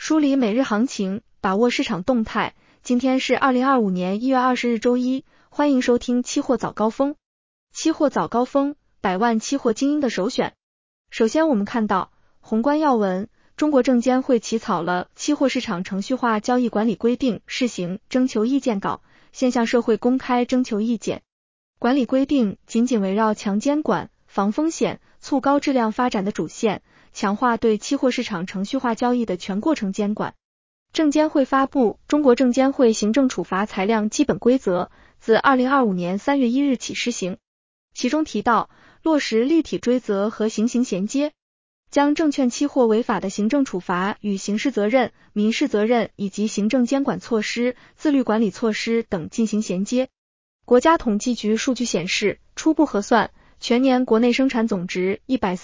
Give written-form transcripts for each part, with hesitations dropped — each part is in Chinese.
梳理每日行情，把握市场动态。今天是2025年1月20日周一，欢迎收听期货早高峰。期货早高峰，百万期货精英的首选。首先我们看到宏观要闻，中国证监会起草了期货市场程序化交易管理规定试行征求意见稿，现向社会公开征求意见。管理规定紧紧围绕强监管、防风险、促高质量发展的主线，强化对期货市场程序化交易的全过程监管。证监会发布《中国证监会行政处罚裁量基本规则》，自2025年3月1日起施行。其中提到，落实立体追责和行刑衔接，将证券期货违法的行政处罚与刑事责任、民事责任以及行政监管措施、自律管理措施等进行衔接。国家统计局数据显示，初步核算，全年国内生产总值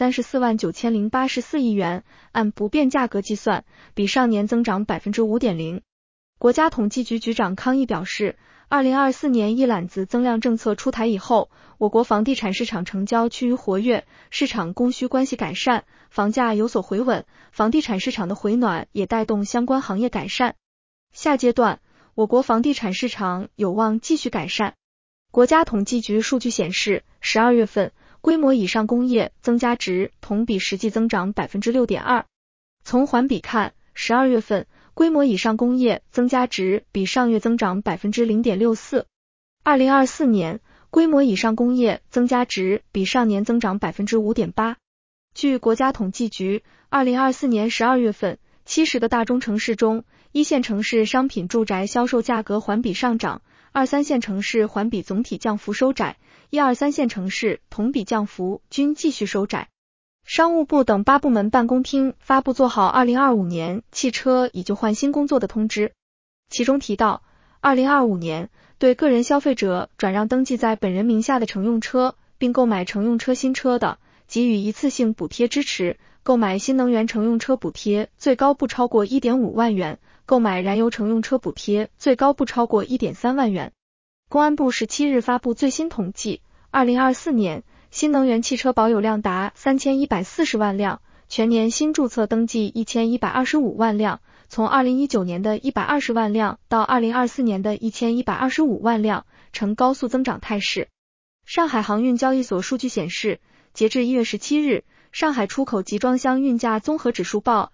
1349084亿元，按不变价格计算，比上年增长 5.0%。国家统计局局长康毅表示，2024年一揽子增量政策出台以后，我国房地产市场成交趋于活跃，市场供需关系改善，房价有所回稳，房地产市场的回暖也带动相关行业改善。下阶段，我国房地产市场有望继续改善。国家统计局数据显示，12月份规模以上工业增加值同比实际增长 6.2%。从环比看，12月份规模以上工业增加值比上月增长 0.64%。2024年规模以上工业增加值比上年增长 5.8%。据国家统计局，2024年12月份70个大中城市中，一线城市商品住宅销售价格环比上涨，2、3线城市环比总体降幅收窄，1、2、3线城市同比降幅均继续收窄。商务部等8部门办公厅发布做好2025年汽车以旧换新工作的通知，其中提到，2025年对个人消费者转让登记在本人名下的乘用车，并购买乘用车新车的，给予一次性补贴支持，购买新能源乘用车补贴最高不超过 1.5 万元，购买燃油乘用车补贴最高不超过 1.3 万元。公安部17日发布最新统计，2024年新能源汽车保有量达3140万辆，全年新注册登记1125万辆，从2019年的120万辆到2024年的1125万辆，呈高速增长态势。上海航运交易所数据显示，截至1月17日，上海出口集装箱运价综合指数报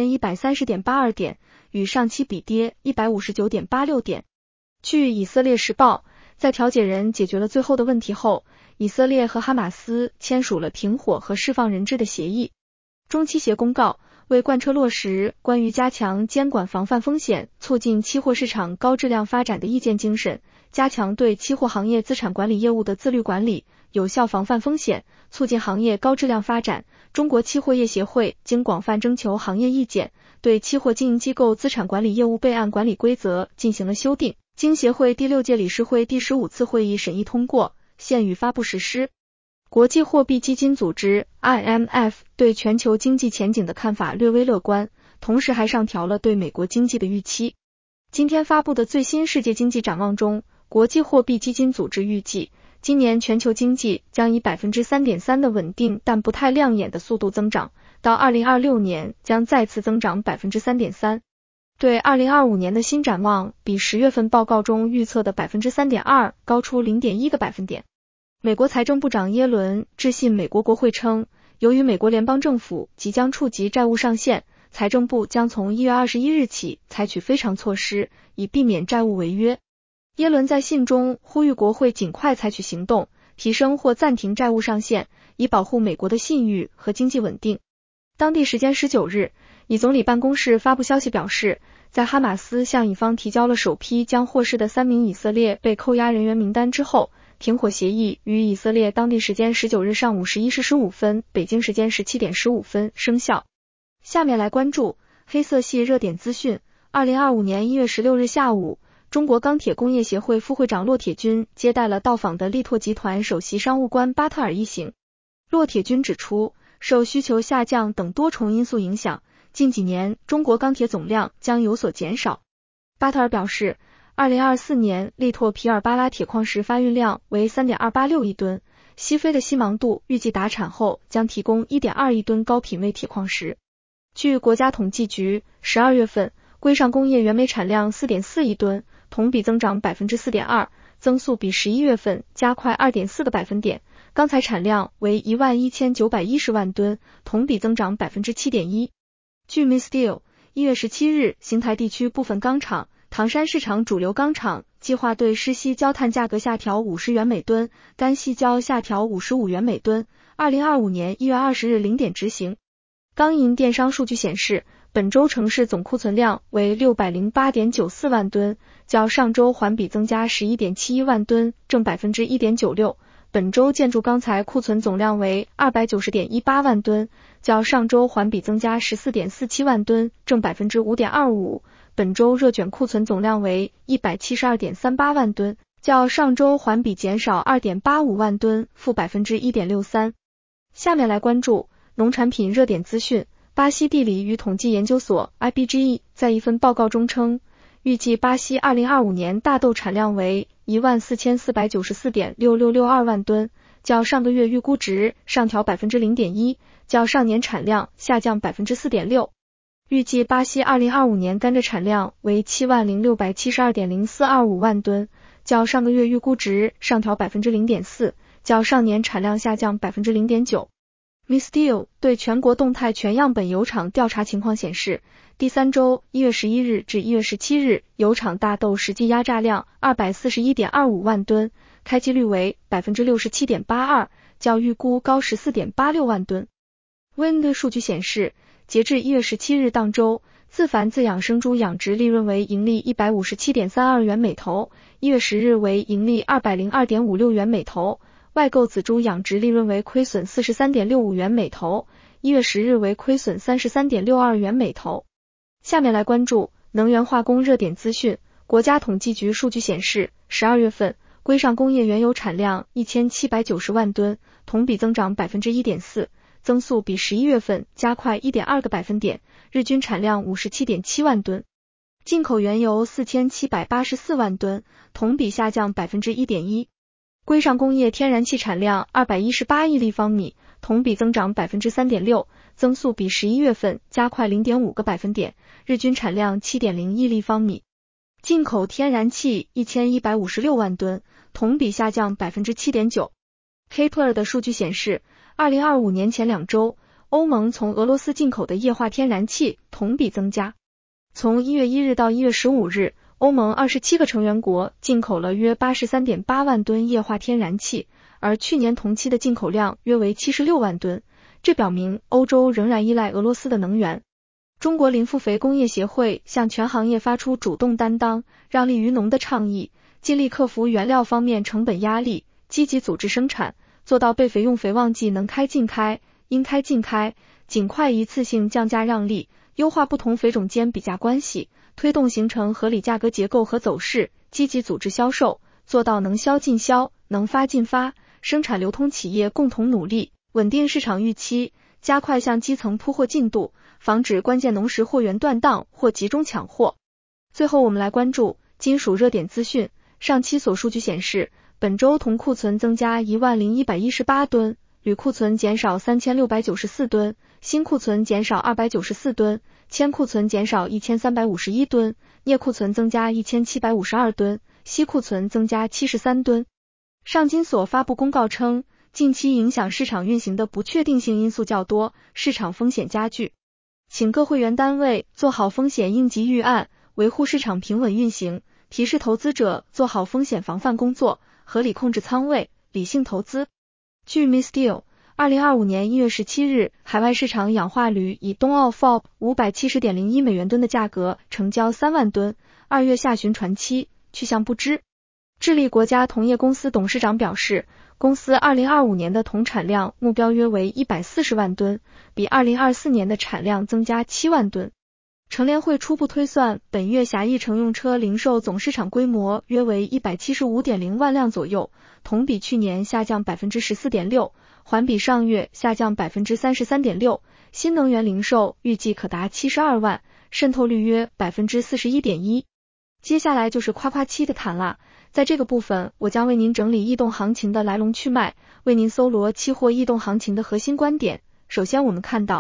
2130.82 点，与上期比跌 159.86 点。据以色列时报，在调解人解决了最后的问题后，以色列和哈马斯签署了停火和释放人质的协议。中期协公告，为贯彻落实关于加强监管防范风险、促进期货市场高质量发展的意见精神，加强对期货行业资产管理业务的自律管理，有效防范风险，促进行业高质量发展，中国期货业协会经广泛征求行业意见，对期货经营机构资产管理业务备案管理规则进行了修订，经协会第6届理事会第15次会议审议通过，现予发布实施。国际货币基金组织 IMF 对全球经济前景的看法略微乐观，同时还上调了对美国经济的预期。今天发布的最新世界经济展望中，国际货币基金组织预计，今年全球经济将以 3.3% 的稳定但不太亮眼的速度增长，到2026年将再次增长 3.3%。对2025年的新展望比10月份报告中预测的 3.2% 高出 0.1个百分点。美国财政部长耶伦致信美国国会称，由于美国联邦政府即将触及债务上限，财政部将从1月21日起采取非常措施，以避免债务违约。耶伦在信中呼吁国会尽快采取行动，提升或暂停债务上限，以保护美国的信誉和经济稳定。当地时间19日，以总理办公室发布消息表示，在哈马斯向以方提交了首批将获释的3名以色列被扣押人员名单之后，停火协议于以色列当地时间19日上午11时15分，北京时间17点15分生效。下面来关注黑色系热点资讯。2025年1月16日下午，中国钢铁工业协会副会长骆铁军接待了到访的力拓集团首席商务官巴特尔一行。骆铁军指出，受需求下降等多重因素影响，近几年中国钢铁总量将有所减少。巴特尔表示，2024年力拓皮尔巴拉铁矿石发运量为 3.286 亿吨，西非的西芒杜预计达产后将提供 1.2 亿吨高品位铁矿石。 据国家统计局，12月份规上工业原煤产量 4.4 亿吨，同比增长 4.2%， 增速比11月份加快 2.4个百分点。钢材产量为 11,910 万吨，同比增长 7.1%。据 MISTEEL 1月17日，邢台地区部分钢厂、唐山市场主流钢厂计划对湿稀焦炭价格下调50元每吨，干细胶下调55元每吨，2025年1月20日0点执行。钢银电商数据显示，本周城市总库存量为 608.94 万吨，较上周环比增加 11.71 万吨，正 1.96%。本周建筑钢材库存总量为 290.18 万吨，较上周环比增加 14.47 万吨，正 5.25%。本周热卷库存总量为 172.38 万吨，较上周环比减少 2.85 万吨，负 1.63%。下面来关注农产品热点资讯。巴西地理与统计研究所 IBGE 在一份报告中称，预计巴西2025年大豆产量为 1494.6662 万吨，较上个月预估值上调 0.1%， 较上年产量下降 4.6%。预计巴西2025年甘蔗产量为 70,672.0425 万吨，较上个月预估值上调 0.4%， 较上年产量下降 0.9%。MISTEEL 对全国动态全样本油厂调查情况显示，第三周1月11日至1月17日油厂大豆实际压榨量 241.25 万吨，开机率为 67.82%， 较预估高 14.86 万吨。WIND 数据显示，截至1月17日当周，自繁自养生猪养殖利润为盈利 157.32 元每头，1月10日为盈利 202.56 元每头。外购仔猪养殖利润为亏损 43.65 元每头，1月10日为亏损 33.62 元每头。下面来关注能源化工热点资讯。国家统计局数据显示，12月份规上工业原油产量 1790 万吨，同比增长 1.4%， 增速比11月份加快 1.2个百分点，日均产量 57.7 万吨。进口原油 4784 万吨，同比下降 1.1%。规上工业天然气产量218亿立方米，同比增长 3.6%， 增速比11月份加快 0.5个百分点，日均产量 7.0亿立方米。进口天然气1156万吨，同比下降 7.9%。Kpler 的数据显示，2025年前2周，欧盟从俄罗斯进口的液化天然气同比增加。从1月1日到1月15日，欧盟27个成员国进口了约 83.8 万吨液化天然气，而去年同期的进口量约为76万吨，这表明欧洲仍然依赖俄罗斯的能源。中国磷复肥工业协会向全行业发出主动担当、让利于农的倡议，尽力克服原料方面成本压力，积极组织生产，做到备肥用肥旺季能开尽开、应开尽开，尽快一次性降价让利，优化不同肥种间比价关系，推动形成合理价格结构和走势，积极组织销售，做到能销尽销、能发尽发，生产流通企业共同努力，稳定市场预期，加快向基层铺货进度，防止关键农时货源断档或集中抢货。最后我们来关注金属热点资讯。上期所数据显示，本周铜库存增加 10,118 吨，铝库存减少 3,694 吨，锌库存减少294吨，铅库存减少 1,351 吨，镍库存增加 1,752 吨，锡库存增加73吨。上金所发布公告称，近期影响市场运行的不确定性因素较多，市场风险加剧，请各会员单位做好风险应急预案，维护市场平稳运行，提示投资者做好风险防范工作，合理控制仓位，理性投资。据 MISTEEL 2025年1月17日，海外市场氧化铝以冬奥 FOB 570.01美元吨的价格成交3万吨，2月下旬传期，去向不知。智利国家铜业公司董事长表示，公司2025年的铜产量目标约为140万吨，比2024年的产量增加7万吨。乘联会初步推算，本月狭义乘用车零售总市场规模约为 175.0 万辆左右，同比去年下降 14.6%， 环比上月下降 33.6%。新能源零售预计可达72万，渗透率约 41.1%。接下来就是夸夸期的谈啦，在这个部分我将为您整理异动行情的来龙去脉，为您搜罗期货异动行情的核心观点。首先我们看到，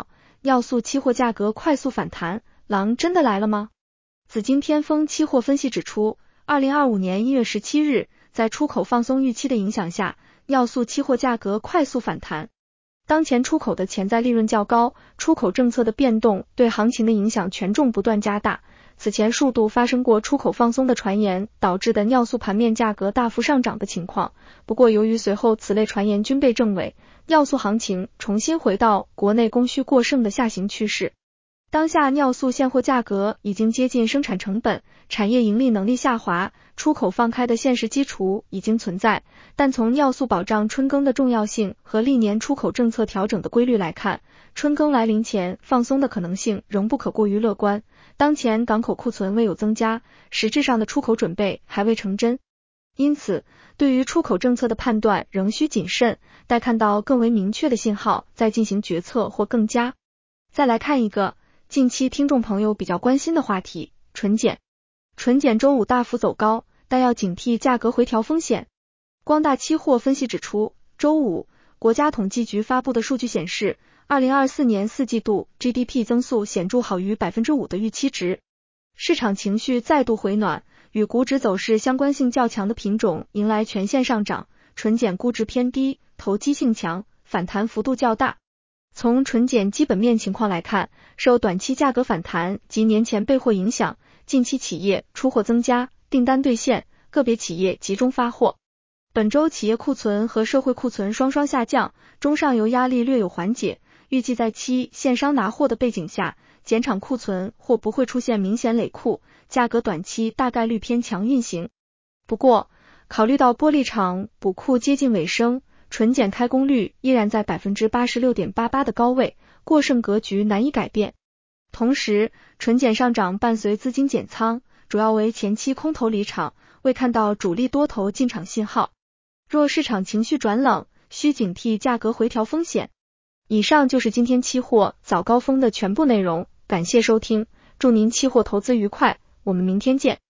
尿素期货价格快速反弹，狼真的来了吗？紫金天风期货分析指出，2025年1月17日，在出口放松预期的影响下，尿素期货价格快速反弹。当前出口的潜在利润较高，出口政策的变动对行情的影响权重不断加大。此前数度发生过出口放松的传言导致的尿素盘面价格大幅上涨的情况，不过由于随后此类传言均被证伪，尿素行情重新回到国内供需过剩的下行趋势。当下尿素现货价格已经接近生产成本，产业盈利能力下滑，出口放开的现实基础已经存在，但从尿素保障春耕的重要性和历年出口政策调整的规律来看，春耕来临前放松的可能性仍不可过于乐观。当前港口库存未有增加，实质上的出口准备还未成真，因此对于出口政策的判断仍需谨慎，待看到更为明确的信号再进行决策或更加。再来看一个近期听众朋友比较关心的话题，纯碱。纯碱周五大幅走高，但要警惕价格回调风险。光大期货分析指出，周五国家统计局发布的数据显示，2024年4季度 GDP 增速显著好于 5% 的预期值，市场情绪再度回暖，与股指走势相关性较强的品种迎来全线上涨，纯碱估值偏低，投机性强，反弹幅度较大。从纯碱基本面情况来看，受短期价格反弹及年前备货影响，近期企业出货增加，订单兑现，个别企业集中发货。本周企业库存和社会库存双双下降，中上游压力略有缓解，预计在线商拿货的背景下，减产库存或不会出现明显累库，价格短期大概率偏强运行。不过，考虑到玻璃厂补库接近尾声，纯碱开工率依然在 86.88% 的高位，过剩格局难以改变。同时，纯碱上涨伴随资金减仓，主要为前期空头离场，未看到主力多头进场信号。若市场情绪转冷，需警惕价格回调风险。以上就是今天期货早高峰的全部内容，感谢收听，祝您期货投资愉快，我们明天见。